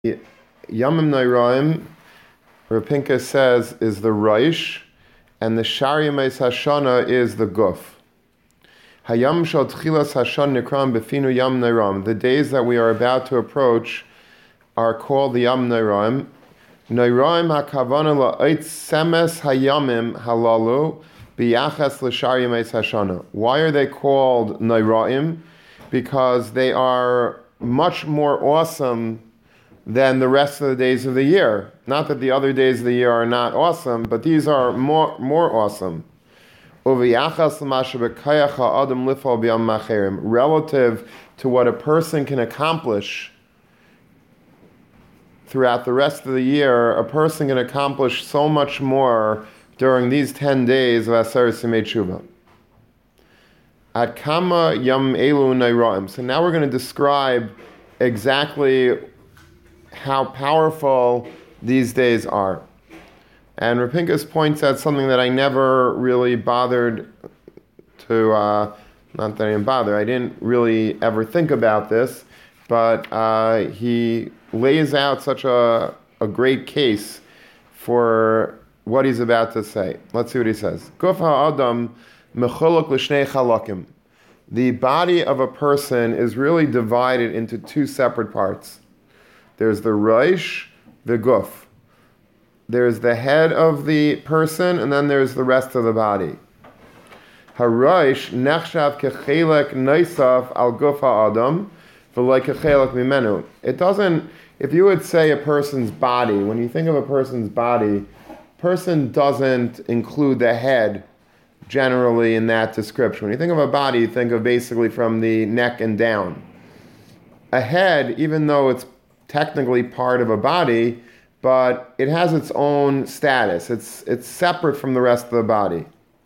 Yamim Nairaim, Rapinka says, is the Reish, and the Shari Meis Hashana is the Guf. Hayam Shal Tchilas Hashan Nikram Befinu Yam Nairaim. The days that we are about to approach are called the Yam Nairaim. Nairaim HaKavana La'ait Semes Hayamim Halalu B'yachas L'Shari Meis Hashana. Why are they called Nairaim? Because they are much more awesome than the rest of the days of the year. Not that the other days of the year are not awesome, but these are more awesome. Relative to what a person can accomplish throughout the rest of the year, a person can accomplish so much more during these 10 days of Aseret Simei Tshuva. At Kama Yam Elu Nairaim. So now we're going to describe exactly how powerful these days are. And Rapinkus points out something that I never really bothered to, not that I didn't bother, I didn't really ever think about this, but he lays out such a great case for what he's about to say. Let's see what he says. Guf ha'adam mecholok l'shnei chalakim. The body of a person is really divided into two separate parts. There's the Reish, the Guf. There's the head of the person, and then there's the rest of the body. HaReish nechshav kechelek noisaf al guf ha'adam v'loi kechelek mimenu. It doesn't, if you would say a person's body, when you think of a person's body, person doesn't include the head generally in that description. When you think of a body, you think of basically from the neck and down. A head, even though it's technically part of a body, but it has its own status. It's separate from the rest of the body.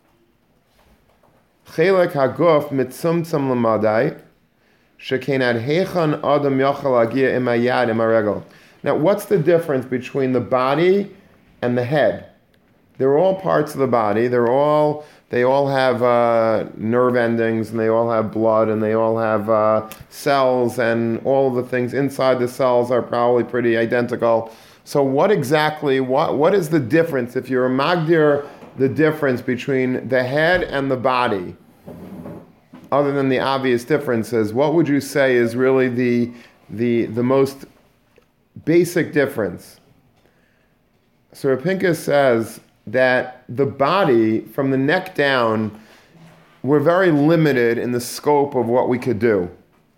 Chelek haguf mitzumtzum l'madai shekein ad heichan adam yachal agia im hayad im haregel. Now, what's the difference between the body and the head? They're all parts of the body. They all have nerve endings, and they all have blood, and they all have cells, and all of the things inside the cells are probably pretty identical. So what is the difference, if you're a magdir, the difference between the head and the body, other than the obvious differences? What would you say is really the most basic difference? So Rapinka says that the body, from the neck down, we're very limited in the scope of what we could do.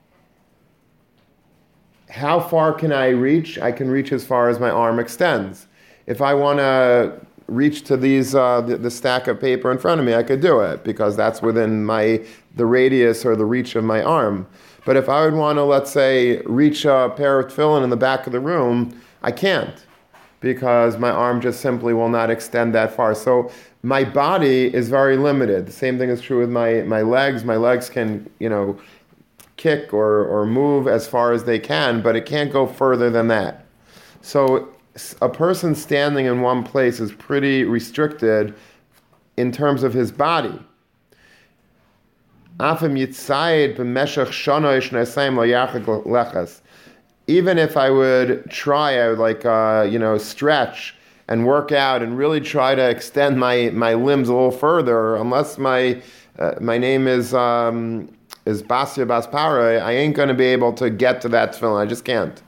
How far can I reach? I can reach as far as my arm extends. If I want to reach to these the stack of paper in front of me, I could do it because that's within the radius or the reach of my arm. But if I would want to, let's say, reach a pair of tefillin in the back of the room, I can't, because my arm just simply will not extend that far. So my body is very limited. The same thing is true with my legs. My legs can, kick or move as far as they can, but it can't go further than that. So a person standing in one place is pretty restricted in terms of his body. Even if I would try, I would stretch and work out and really try to extend my limbs a little further, unless my name is Basya Baspara, I ain't going to be able to get to that tefillin. I just can't.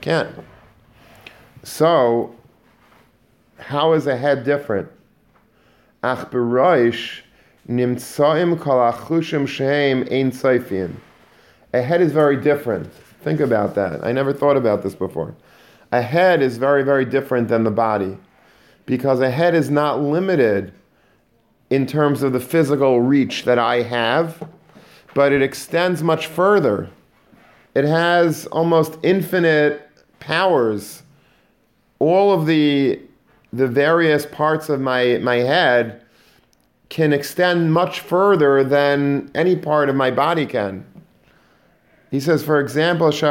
So, how is a head different? Ach b'roish nimtzaim kol achushim shehem ein soifim. A head is very different. Think about that. I never thought about this before. A head is very, very different than the body, because a head is not limited in terms of the physical reach that I have, but it extends much further. It has almost infinite powers. All of the various parts of my head can extend much further than any part of my body can. He says, for example, if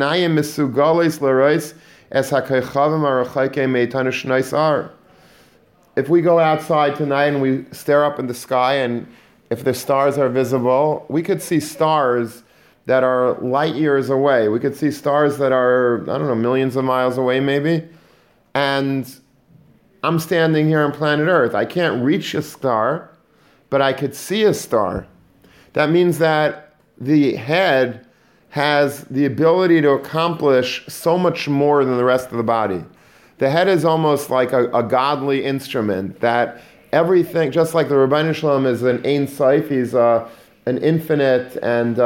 we go outside tonight and we stare up in the sky, and if the stars are visible, we could see stars that are light years away. We could see stars that are, I don't know, millions of miles away maybe. And I'm standing here on planet Earth. I can't reach a star, but I could see a star. That means that the head has the ability to accomplish so much more than the rest of the body. The head is almost like a godly instrument that everything, just like the Ribbono Shel Olam is an Ein Sof, he's an infinite and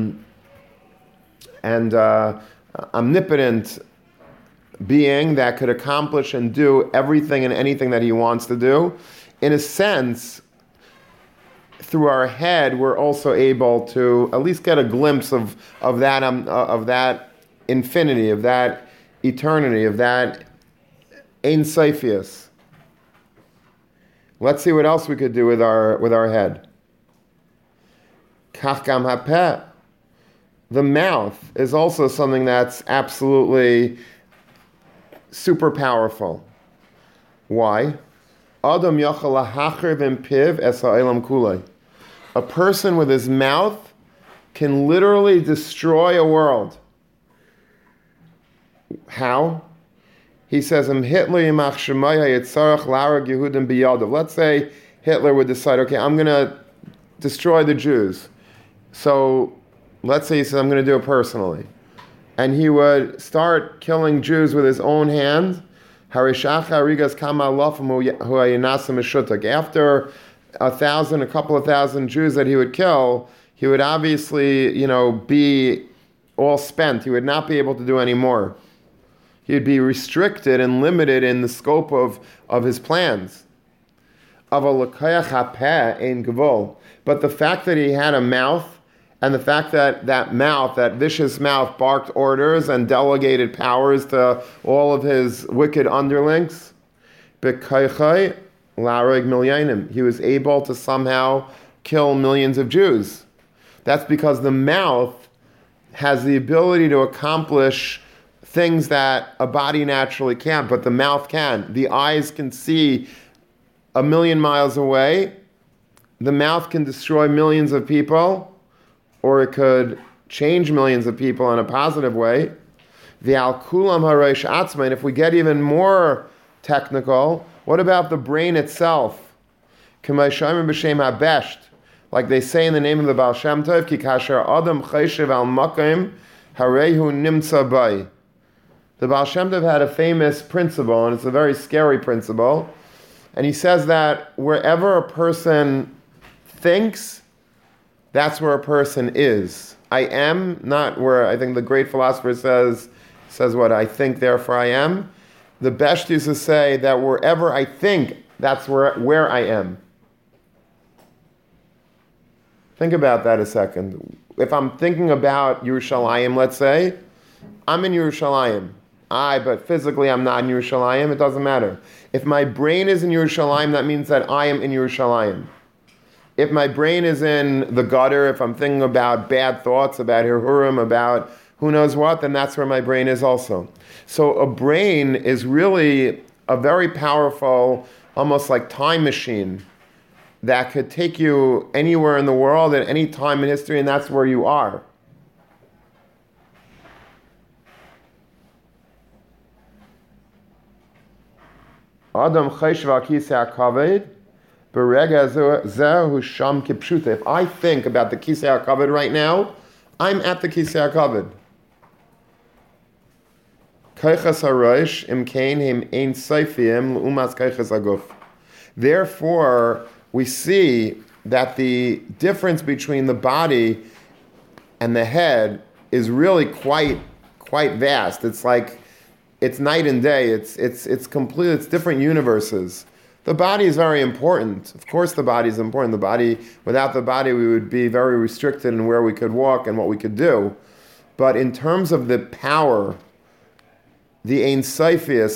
omnipotent being that could accomplish and do everything and anything that he wants to do. In a sense, through our head, we're also able to at least get a glimpse of that infinity, of that eternity, of that Ein Sofius. Let's see what else we could do with our head. Kach gam hapeh. The mouth is also something that's absolutely super powerful. Why? Adam yachal lahachar v'impiv es ha'olam kulei. A person with his mouth can literally destroy a world. How? He says, let's say Hitler would decide, okay, I'm going to destroy the Jews. So let's say he says, I'm going to do it personally. And he would start killing Jews with his own hand. After 1,000, a couple of thousand Jews that he would kill, he would obviously, be all spent. He would not be able to do any more. He'd be restricted and limited in the scope of his plans. But the fact that he had a mouth, and the fact that that vicious mouth barked orders and delegated powers to all of his wicked underlings, he was able to somehow kill millions of Jews. That's because the mouth has the ability to accomplish things that a body naturally can't, but the mouth can. The eyes can see 1,000,000 miles away. The mouth can destroy millions of people, or it could change millions of people in a positive way. The al kulam hareish atzma, and if we get even more technical, what about the brain itself? K'may shomer b'shem habesht, like they say in the name of the Baal Shem Tov, ki kasher adam cheshev al makom harehu nimtza bay. The Baal Shem Tov had a famous principle, and it's a very scary principle. And he says that wherever a person thinks, that's where a person is. I am, not where I think the great philosopher says what I think, therefore I am. The Besht used to say that wherever I think, that's where I am. Think about that a second. If I'm thinking about Yerushalayim, let's say, I'm in Yerushalayim. But physically I'm not in Yerushalayim, it doesn't matter. If my brain is in Yerushalayim, that means that I am in Yerushalayim. If my brain is in the gutter, if I'm thinking about bad thoughts, about Hirhurim, about who knows what, then that's where my brain is also. So a brain is really a very powerful, almost like time machine that could take you anywhere in the world at any time in history, and that's where you are. Adam cheshev al kisei hakavod, berega zehu sham kipshuta. If I think about the kisei hakavod right now, I'm at the kisei hakavod. Kaychas harosh imkein him ein seifim l'umas kaychas haguf. Therefore, we see that the difference between the body and the head is really quite vast. It's like it's night and day. It's complete. It's different universes. The body is very important. Of course, the body is important. The body, without the body, we would be very restricted in where we could walk and what we could do. But in terms of the power, the Ein Sofius,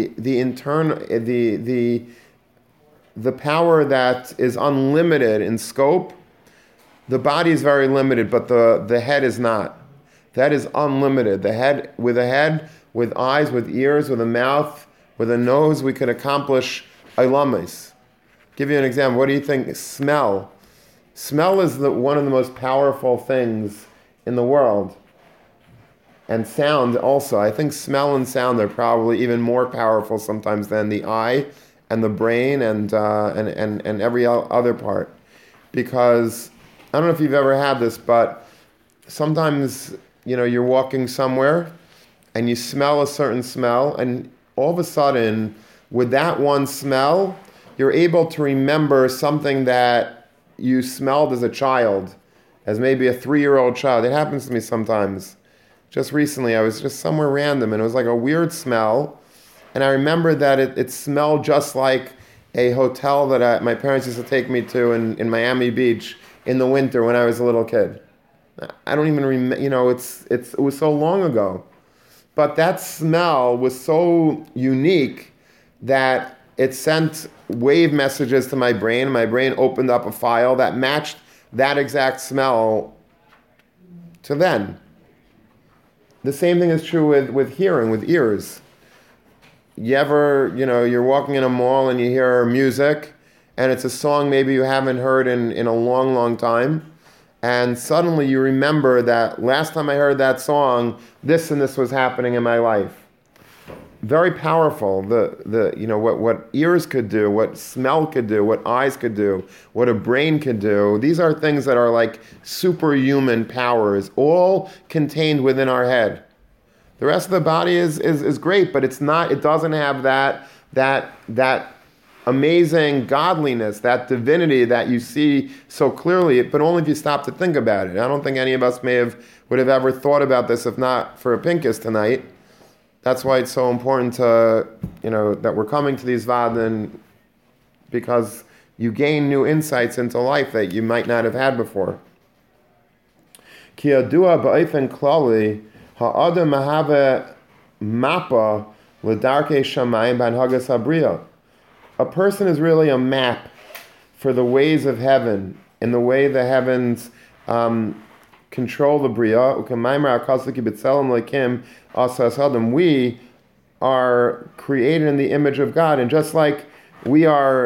the power that is unlimited in scope, the body is very limited, but the head is not. That is unlimited. The head, with eyes, with ears, with a mouth, with a nose, we can accomplish ilamis. Give you an example. What do you think? Smell. Smell is one of the most powerful things in the world. And sound also. I think smell and sound are probably even more powerful sometimes than the eye and the brain and every other part. Because I don't know if you've ever had this, but sometimes, you're walking somewhere and you smell a certain smell, and all of a sudden, with that one smell, you're able to remember something that you smelled as a child, as maybe a 3-year-old child. It happens to me sometimes. Just recently, I was just somewhere random, and it was like a weird smell, and I remember that it smelled just like a hotel that my parents used to take me to in Miami Beach in the winter when I was a little kid. I don't even remember, it was so long ago. But that smell was so unique that it sent wave messages to my brain. My brain opened up a file that matched that exact smell to then. The same thing is true with hearing, with ears. You ever, you're walking in a mall and you hear music, and it's a song maybe you haven't heard in a long, long time, and suddenly you remember that last time I heard that song, this and this was happening in my life. Very powerful. What ears could do, what smell could do, what eyes could do, what a brain could do. These are things that are like superhuman powers, all contained within our head. The rest of the body is great, but it's not. It doesn't have that amazing godliness, that divinity that you see so clearly. But only if you stop to think about it. I don't think any of us would have ever thought about this if not for a Pinkus tonight. That's why it's so important to, that we're coming to these Vaden, because you gain new insights into life that you might not have had before. Ki yadua ba'ofen klali ha'adam mahave mappa l'darkei shamayim b'hanhagas habriya. A person is really a map for the ways of heaven and the way the heavens control the Bria. We are created in the image of God, and just like we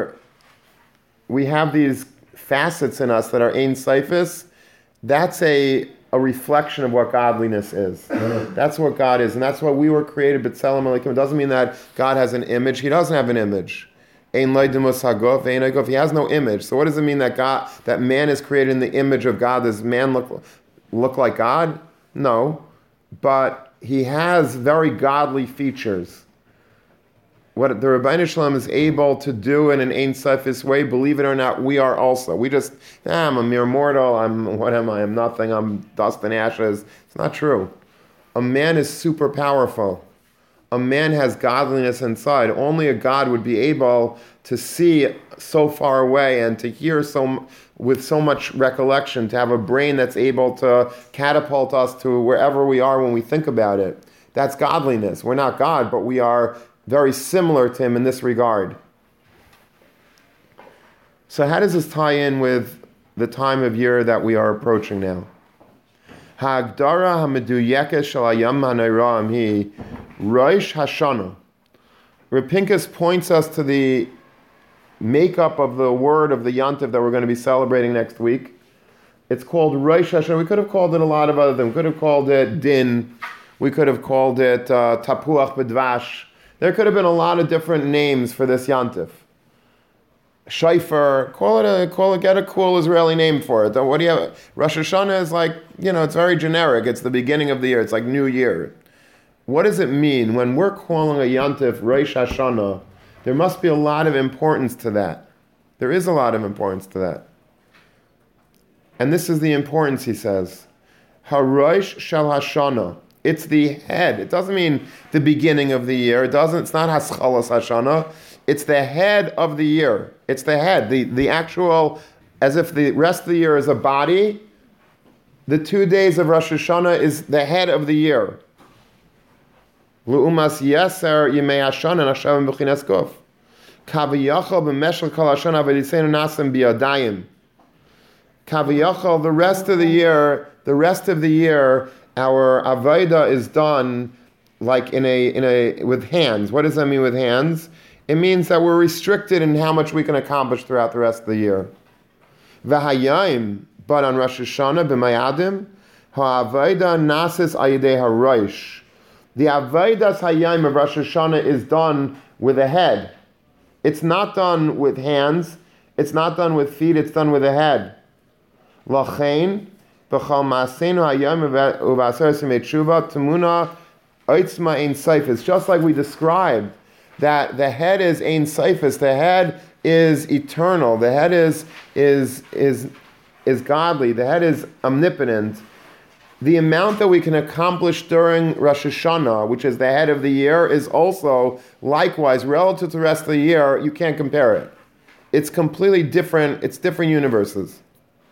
have these facets in us that are Ein Sifis, that's a reflection of what godliness is. That's what God is, and that's what we were created. B'Tselem Elokim. It doesn't mean that God has an image. He doesn't have an image. He has no image. So what does it mean that man is created in the image of God? Does man look like God? No. But he has very godly features. What the Rebbeinu Shalom is able to do in an Ein Sifis way, believe it or not, we are also. We just, I'm a mere mortal, what am I? I'm nothing, I'm dust and ashes. It's not true. A man is super powerful. A man has godliness inside. Only a God would be able to see so far away and to hear with so much recollection, to have a brain that's able to catapult us to wherever we are when we think about it. That's godliness. We're not God, but we are very similar to him in this regard. So how does this tie in with the time of year that we are approaching now? Ha'agdara ha'meduyekes shel hayam ha'neira'im hi Rosh Hashanah. Reb Pinkus points us to the makeup of the word of the Yantiv that we're going to be celebrating next week. It's called Rosh Hashanah. We could have called it a lot of other things. We could have called it Din. We could have called it Tapuach B'Dvash. There could have been a lot of different names for this Yantiv. Shaifer, get a cool Israeli name for it. What do you have? Rosh Hashanah is like, it's very generic. It's the beginning of the year. It's like New Year. What does it mean when we're calling a Yantif Rosh Hashanah? There must be a lot of importance to that. There is a lot of importance to that. And this is the importance, he says. HaRosh Shel Hashanah. It's the head. It doesn't mean the beginning of the year. It's not Haschalas Hashanah. It's the head of the year. It's the head. The actual, as if the rest of the year is a body, the 2 days of Rosh Hashanah is the head of the year. L'umas yeser yimei Hashanah nashavim b'chinas guf. Kaviyachal b'meshel kol Hashanah v'yiseinu nasim biyadayim. Kaviyachal, the rest of the year, our avodah is done like in a with hands. What does that mean with hands? It means that we're restricted in how much we can accomplish throughout the rest of the year. V'hayayim, but on Rosh Hashanah b'mayadim, Ha'avayda nasis ayidei harosh. The Avaydas Hayom of Rosh Hashanah is done with a head. It's not done with hands. It's not done with feet. It's done with a head. Lachein b'chal ma'aseinu hayom u'v'aseres yemei tshuva temuna oitzma ein seifis. Just like we described that the head is ein seifis. The head is eternal. The head is godly. The head is omnipotent. The amount that we can accomplish during Rosh Hashanah, which is the head of the year, is also likewise relative to the rest of the year. You can't compare it. It's completely different. It's different universes.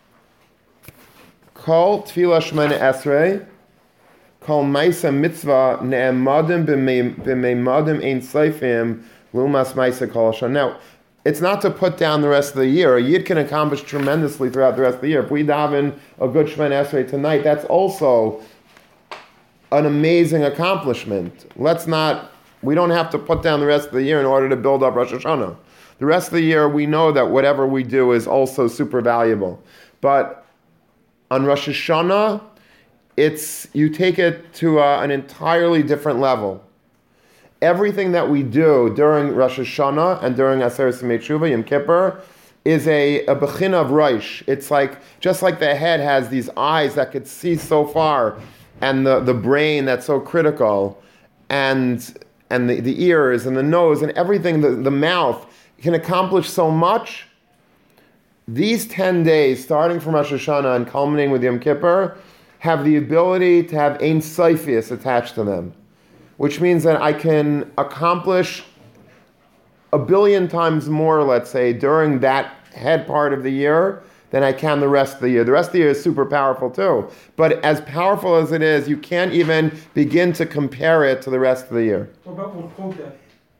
Kol tefillah shemona esrei, kol ma'isa mitzvah ne'emadim b'meimadim ein seifim l'umas ma'isa kol shana. Now, it's not to put down the rest of the year. A yid can accomplish tremendously throughout the rest of the year. If we daven a good Shemona Esrei tonight, that's also an amazing accomplishment. We don't have to put down the rest of the year in order to build up Rosh Hashanah. The rest of the year, we know that whatever we do is also super valuable. But on Rosh Hashanah, you take it to an entirely different level. Everything that we do during Rosh Hashanah and during Aseret Yemei Tshuva, Yom Kippur, is a bechina of Rosh. It's like, just like the head has these eyes that could see so far, and the brain that's so critical, and the ears and the nose and everything, the mouth can accomplish so much. These 10 days, starting from Rosh Hashanah and culminating with Yom Kippur, have the ability to have Ein Seifius attached to them, which means that I can accomplish 1 billion times more, let's say, during that head part of the year than I can the rest of the year. The rest of the year is super powerful too. But as powerful as it is, you can't even begin to compare it to the rest of the year. What about Wolf?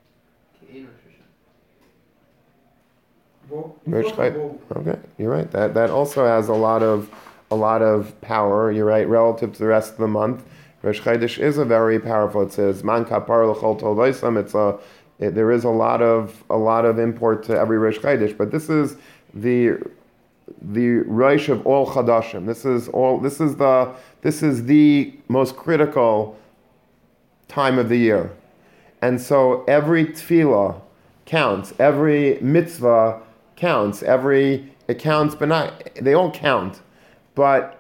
Okay, you're right. That also has a lot of power. You're right, relative to the rest of the month. Rosh Chodesh is a very powerful. It says man kapar l'chol tovaisam. There is a lot of import to every Rosh Chodesh, but this is the Rosh of all Chadashim. This is the most critical time of the year, and so every tefillah counts. Every mitzvah counts. It counts, but they all count, but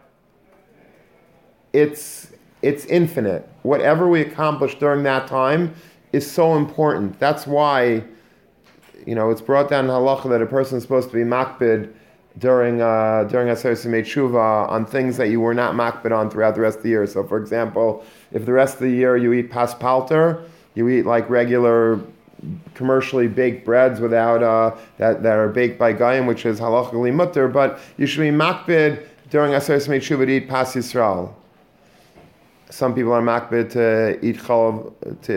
it's infinite. Whatever we accomplish during that time is so important. That's why, it's brought down in halacha that a person is supposed to be makbid during Aseret Yemei Tshuva on things that you were not makbid on throughout the rest of the year. So, for example, if the rest of the year you eat paspalter, you eat like regular commercially baked breads without that are baked by Goyim, which is halachically mutter, but you should be makbid during Aseret Yemei Tshuva to eat pas Yisrael. Some people are makbid to eat chalav,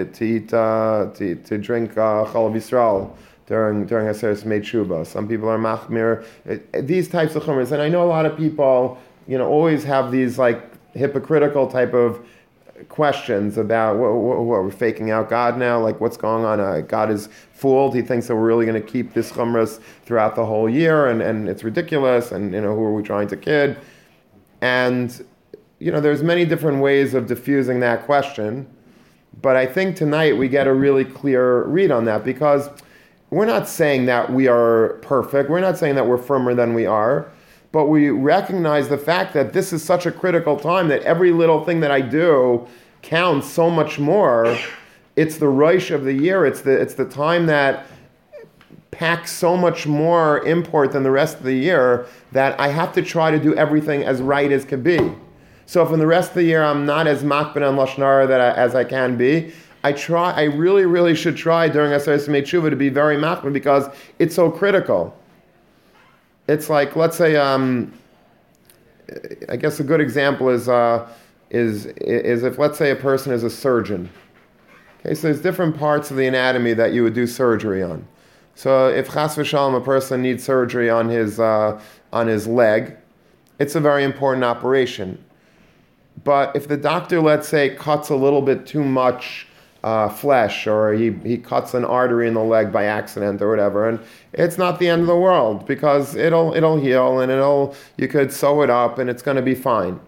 to drink chalav Yisrael during Aseret Yemei Tshuva. Some people are machmir. These types of chumras, and I know a lot of people, always have these like hypocritical type of questions about what we're faking out God now, like what's going on. God is fooled. He thinks that we're really going to keep this chumras throughout the whole year, and it's ridiculous. And who are we trying to kid? And there's many different ways of diffusing that question, but I think tonight we get a really clear read on that, because we're not saying that we are perfect. We're not saying that we're firmer than we are, but we recognize the fact that this is such a critical time that every little thing that I do counts so much more. It's the Rosh of the year. It's the time that packs so much more import than the rest of the year that I have to try to do everything as right as can be. So if in the rest of the year I'm not as makbid on Lashon Hara as I can be, I really, really should try during Aseret Yemei Tshuva to be very makbid, because it's so critical. It's like, let's say, I guess a good example is if, let's say, a person is a surgeon. Okay, so there's different parts of the anatomy that you would do surgery on. So if chas v'shalom a person needs surgery on his leg, it's a very important operation. But if the doctor, let's say, cuts a little bit too much flesh, or he cuts an artery in the leg by accident or whatever, and it's not the end of the world, because it'll heal, and you could sew it up and it's going to be fine.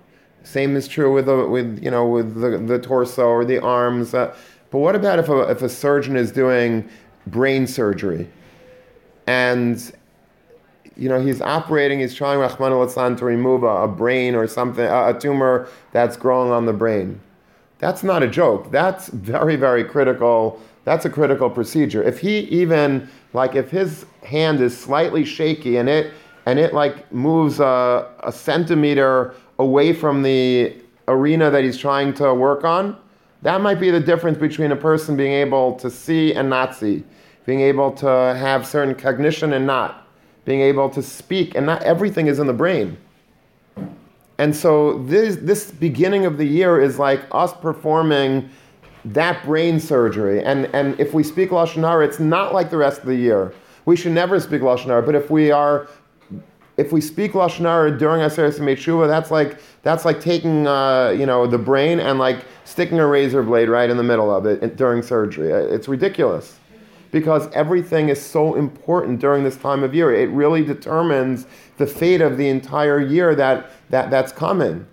Same is true with the torso or the arms. But what about if a surgeon is doing brain surgery, and he's operating, he's trying Rahman al to remove a brain or something, a tumor that's growing on the brain. That's not a joke. That's very, very critical. That's a critical procedure. If if his hand is slightly shaky and it like moves a centimeter away from the arena that he's trying to work on, that might be the difference between a person being able to see and not see, being able to have certain cognition and not, being able to speak, and not everything is in the brain. And so this beginning of the year is like us performing that brain surgery. And if we speak Lashon Hara, it's not like the rest of the year. We should never speak Lashon Hara, but if we speak Lashon Hara during Aseret Yemei Teshuvah, that's like taking the brain and like sticking a razor blade right in the middle of it during surgery. It's ridiculous, because everything is so important during this time of year. It really determines the fate of the entire year that's coming.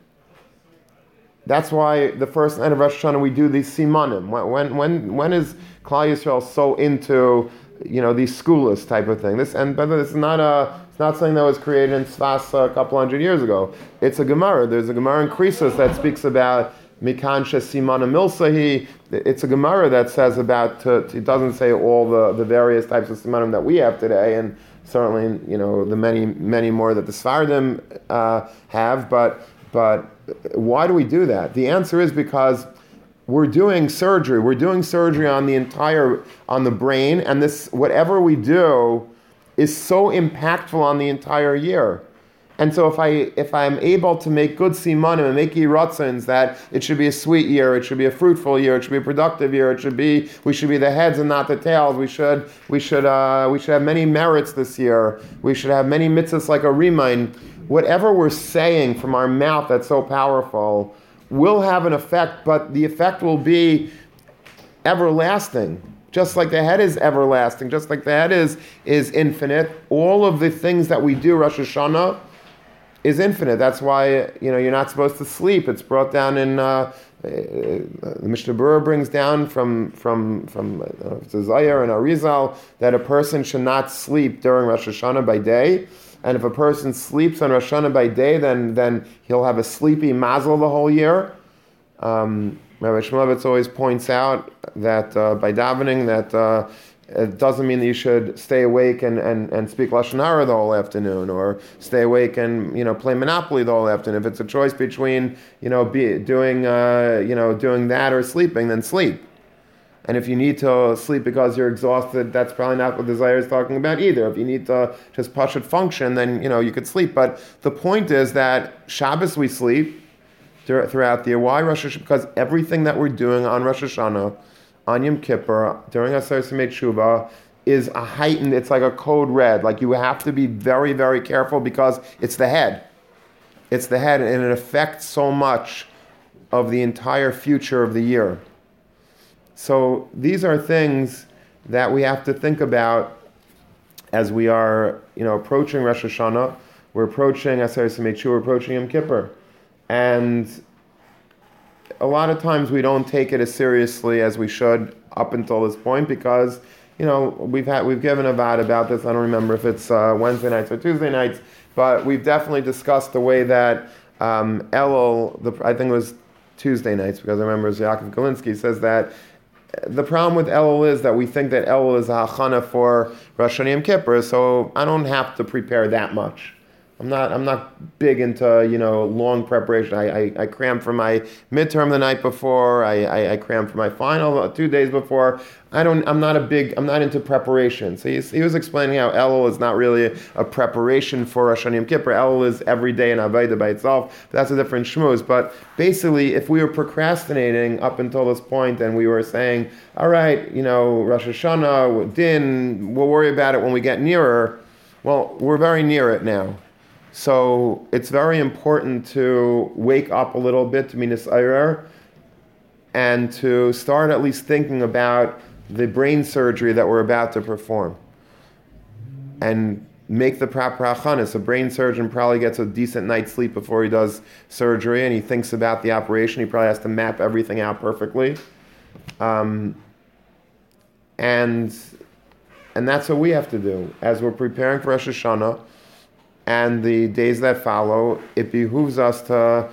That's why the first night of Rosh Hashanah we do these simanim. When is Klal Yisrael so into these schoolis type of thing? This is not something that was created in Sfas a couple hundred years ago. It's a Gemara. There's a Gemara in Krisos that speaks about Mikan Simanim Milsahi. It's a Gemara that says about, it doesn't say all the various types of Simanim that we have today, and certainly the many, many more that the Sfardim have, but why do we do that? The answer is because we're doing surgery. We're doing surgery on the brain, and this, whatever we do, is so impactful on the entire year. And so if I'm able to make good simanim and make yiratzins, that it should be a sweet year, it should be a fruitful year, it should be a productive year, we should be the heads and not the tails. We should have many merits this year. We should have many mitzvahs like a remind. Whatever we're saying from our mouth that's so powerful will have an effect, but the effect will be everlasting. Just like the head is everlasting, just like the head is infinite, all of the things that we do, Rosh Hashanah, is infinite. That's why you're not supposed to sleep. It's brought down in the Mishnah Berurah brings down from Zayar and Arizal that a person should not sleep during Rosh Hashanah by day. And if a person sleeps on Rosh Hashanah by day, then he'll have a sleepy mazel the whole year. Rabbi Shmulevitz always points out that by davening that it doesn't mean that you should stay awake and speak Lashon Hara the whole afternoon, or stay awake and play Monopoly the whole afternoon. If it's a choice between doing that or sleeping, then sleep. And if you need to sleep because you're exhausted, that's probably not what the Zayar is talking about either. If you need to just pashut function, then you could sleep. But the point is that Shabbos we sleep throughout the year. Why Rosh Hashanah? Because everything that we're doing on Rosh Hashanah, on Yom Kippur, during Aseret Yemei Teshuvah, is a heightened, it's like a code red. Like you have to be very, very careful because it's the head. It's the head, and it affects so much of the entire future of the year. So these are things that we have to think about as we are, approaching Rosh Hashanah. We're approaching Aseret Yemei Teshuvah, we're approaching Yom Kippur. And a lot of times we don't take it as seriously as we should up until this point because, we've given a vat about this. I don't remember if it's Wednesday nights or Tuesday nights, but we've definitely discussed the way that Elul, I think it was Tuesday nights because I remember Yaakov Galinsky says that the problem with Elul is that we think that Elul is a hachana for Rosh Hashanah Yom Kippur, so I don't have to prepare that much. I'm not big into long preparation. I cram for my midterm the night before. I cram for my final 2 days before. I'm not into preparation. So he was explaining how Elul is not really a preparation for Rosh Hashanah Yom Kippur. Elul is every day in Avodah by itself. That's a different shmooze. But basically, if we were procrastinating up until this point and we were saying, all right, Rosh Hashanah, Din, we'll worry about it when we get nearer. Well, we're very near it now. So it's very important to wake up a little bit to Minas Ayrer and to start at least thinking about the brain surgery that we're about to perform. And make the proper achanis. A brain surgeon probably gets a decent night's sleep before he does surgery, and he thinks about the operation. He probably has to map everything out perfectly. And that's what we have to do. As we're preparing for Rosh Hashanah and the days that follow, it behooves us to,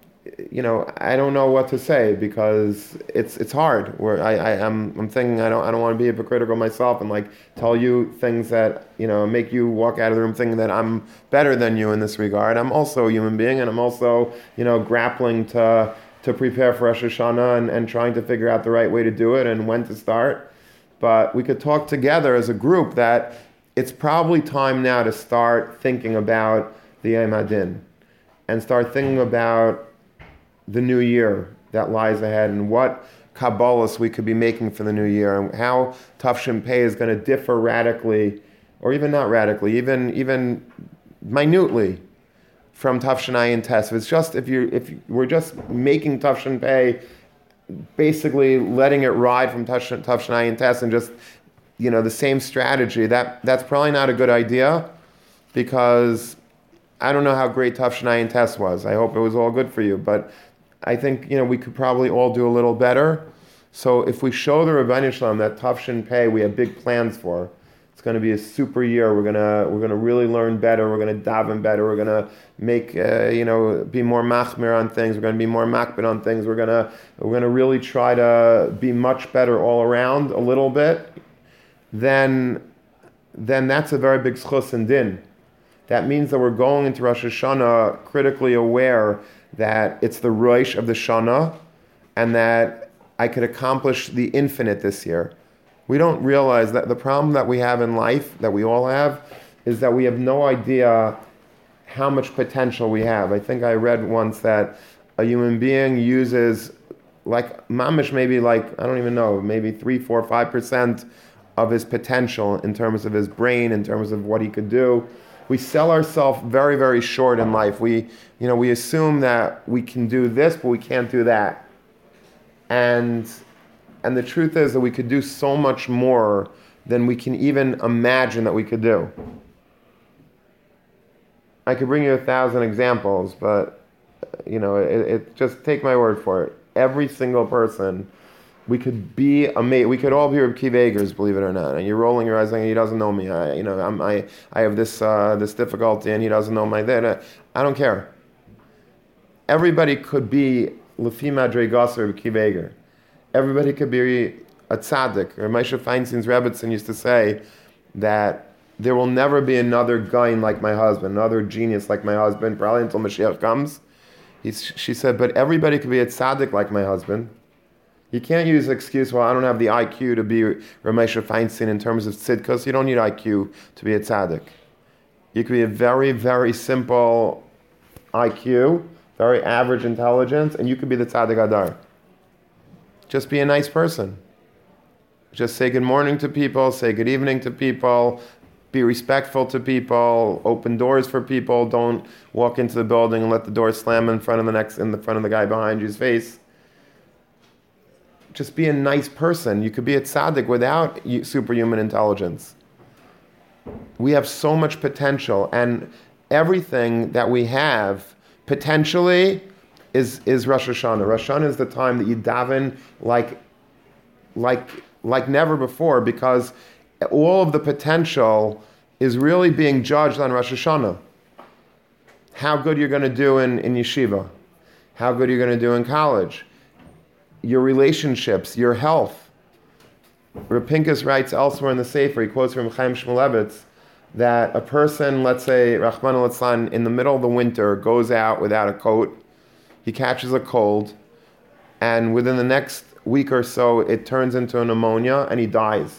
I don't know what to say because it's hard. I'm thinking I don't want to be hypocritical myself and like tell you things that make you walk out of the room thinking that I'm better than you in this regard. I'm also a human being, and I'm also grappling to prepare for Rosh Hashanah and trying to figure out the right way to do it and when to start. But we could talk together as a group that it's probably time now to start thinking about the Yom Hadin and start thinking about the new year that lies ahead and what Kabbalahs we could be making for the new year and how Tafshin Pei is going to differ radically, or even not radically, even minutely from Tafshin Ayin Tes. If we're just making Tafshin Pei, basically letting it ride from Tafshin Ayin Tes and just the same strategy, that's probably not a good idea, because I don't know how great Tafshin Ayin Tes was. I hope it was all good for you, but I think we could probably all do a little better. So if we show the Rebbeinu Shalom that Tafshin Pei we have big plans for, it's going to be a super year. We're gonna really learn better. We're going to daven better. We're going to make be more machmir on things. We're going to be more makbid on things. We're going to really try to be much better all around a little bit. Then that's a very big schus and din. That means that we're going into Rosh Hashanah critically aware that it's the Rosh of the Shana and that I could accomplish the infinite this year. We don't realize that the problem that we have in life, that we all have, is that we have no idea how much potential we have. I think I read once that a human being uses mamish maybe I don't even know, maybe 3, 4, 5% of his potential in terms of his brain, in terms of what he could do. We sell ourselves very, very short in life. We assume that we can do this, but we can't do that. And the truth is that we could do so much more than we can even imagine that we could do. I could bring you 1,000 examples, but it just take my word for it. Every single person, we could be amazing. We could all be Reb Kiva Eger's, believe it or not. And you're rolling your eyes saying he doesn't know me. I have this difficulty, and he doesn't know my that. I don't care. Everybody could be Lefi Madregas or Reb Kiva Eger. Everybody could be a tzaddik. Or Moshe Feinstein's Rebbetzin used to say that there will never be another gaon like my husband, another genius like my husband, probably until Mashiach comes. She said, but everybody could be a tzaddik like my husband. You can't use the excuse, well, I don't have the IQ to be Ramesha Feinstein in terms of tzidkus. You don't need IQ to be a tzaddik. You could be a very, very simple IQ, very average intelligence, and you could be the tzaddik adar. Just be a nice person. Just say good morning to people, say good evening to people, be respectful to people, open doors for people. Don't walk into the building and let the door slam in front of the guy behind you's face. Just be a nice person. You could be a tzaddik without superhuman intelligence. We have so much potential, and everything that we have potentially is Rosh Hashanah. Rosh Hashanah is the time that you daven like never before, because all of the potential is really being judged on Rosh Hashanah. How good you're going to do in yeshiva, how good you're going to do in college, your relationships, your health. Reb Pinkus writes elsewhere in the Sefer, he quotes from Chaim Shmulevitz, that a person, let's say, Rachmana litzlan, in the middle of the winter goes out without a coat, he catches a cold, and within the next week or so, it turns into a pneumonia, and he dies.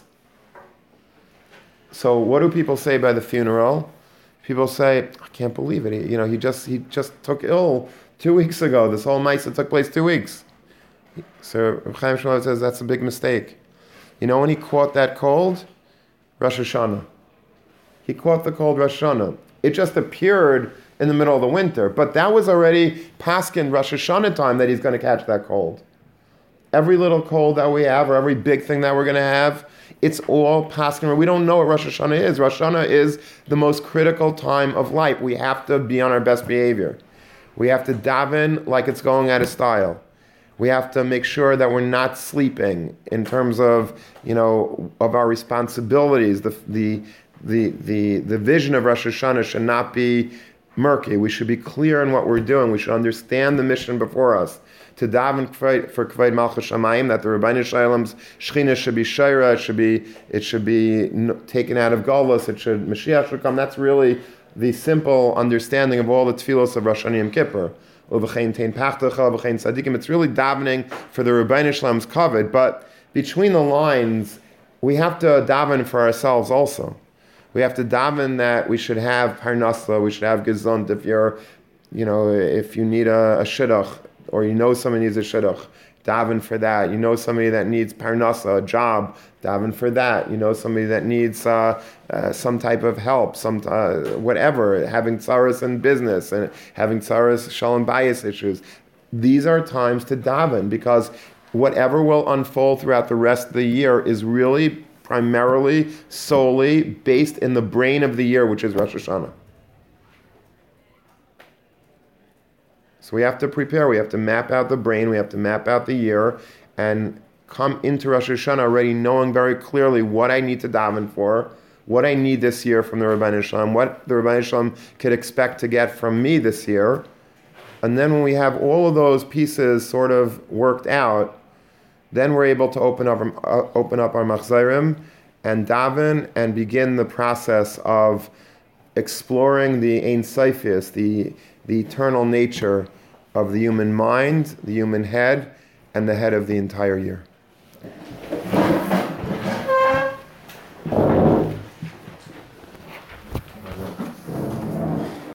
So what do people say by the funeral? People say, I can't believe it. He just took ill 2 weeks ago. This whole Maisa took place 2 weeks. So Reb Chaim Shmulevitz says that's a big mistake. When he caught that cold? Rosh Hashanah. He caught the cold Rosh Hashanah. It just appeared in the middle of the winter, but that was already paskin Rosh Hashanah time that he's going to catch that cold. every little cold that we have or every big thing that we're going to have, it's all paskin. We don't know what Rosh Hashanah is. Rosh Hashanah is the most critical time of life. We have to be on our best behavior. We have to daven like it's going out of style. We have to make sure that we're not sleeping in terms of, of our responsibilities. The vision of Rosh Hashanah should not be murky. We should be clear in what we're doing. We should understand the mission before us. To daven for Kavod Malchus Shamayim, that the Rebbeinu Shalom's Shechina should be Shaira, it should be taken out of Golus, Mashiach should come. That's really the simple understanding of all the tefillos of Rosh Hashanah Yom Kippur. It's really davening for the Rebbeinu Shalom's Kavod, but between the lines, we have to daven for ourselves also. We have to daven that we should have parnasa, we should have gesund. If if you need a shidduch, or somebody needs a shidduch, daven for that. Somebody that needs parnasa, a job, daven for that. Somebody that needs some type of help, whatever, having tzaras in business and having tzaras shalom bayis issues. These are times to daven, because whatever will unfold throughout the rest of the year is really primarily, solely based in the brain of the year, which is Rosh Hashanah. So we have to prepare, we have to map out the brain, we have to map out the year, and come into Rosh Hashanah already knowing very clearly what I need to daven for, what I need this year from the Rebbeinu Shalom, what the Rebbeinu Shalom could expect to get from me this year. And then when we have all of those pieces sort of worked out, then we're able to open up our machzairim and daven and begin the process of exploring the Ein Seifius, the eternal nature of the human mind, the human head, and the head of the entire year.